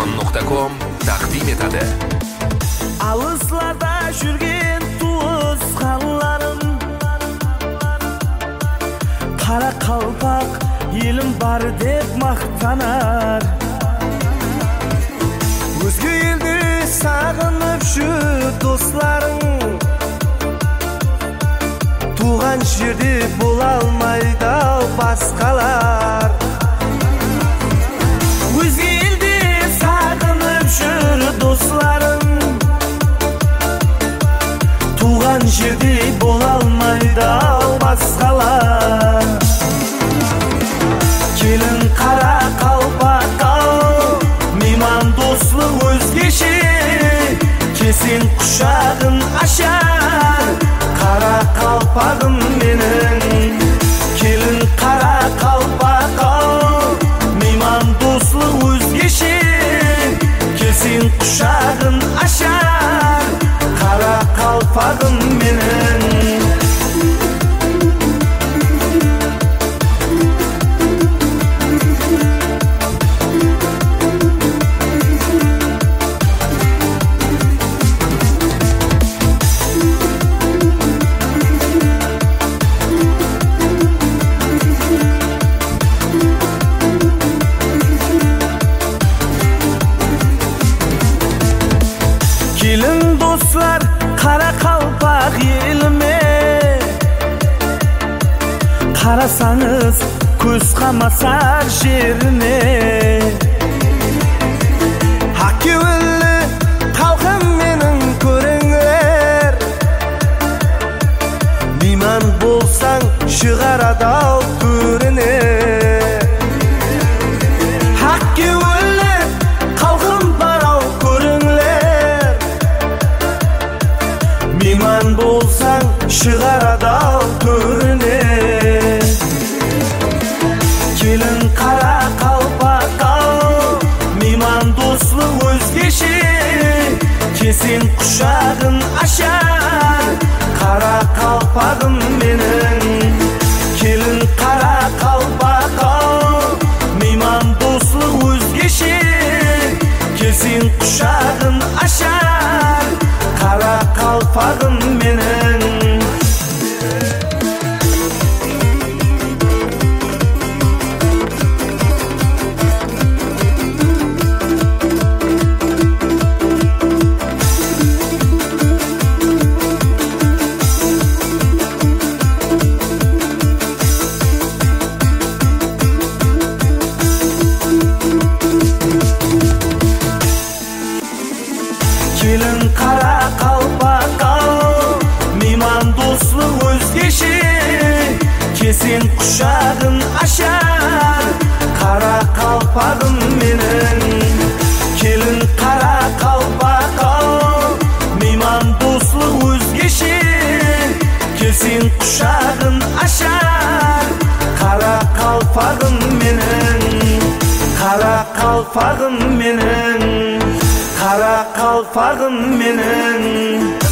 Uzbekistan.com taqdim etadi. Alıslarda жүрген туысқанларым, қара қалпақ елім бар деп мақтанар. Өзге елде сағынып жүр достарың, туған жерде бола алмайды басқалар. Өзге елде сағынып жүр достарың, туған жерде бола алмайды басқалар. Келін қара қалпақ ал, мейман достық өзгеше, келсең құшағын ашар, қара қалпағым менің. Келін қара қалпақ ал, мейман достық өзгеше, келсең құшағын ашар, қара қалпағым менің. Келін достар, қара қалпақ еліме, қарасаңыз көз қамасар жеріне. Акеуілі қалқым менің көріңлер, мейман болсаң шығарады ау көріне. Акеуілі қалқым бар ау көріңлер, мейман болсаң шығарады ау төріне. Келін қара қалпақ ал, мейман достық өзгеше, келсең құшағын ашар, қара қалпағым менің. Келін қара қалпақ ал, мейман достық өзгеше, келсең құшағын ашар, қара қалпағым менің. Келін қара қалпақ ал, мейман достық өзгеше, келсең құшағын ашар, қара қалпағым менің. Келін қара қалпақ ал, мейман достық өзгеше, келсең құшағын ашар, қара қалпағым менің. Қара қалпағым менің, қара қалпағым менің.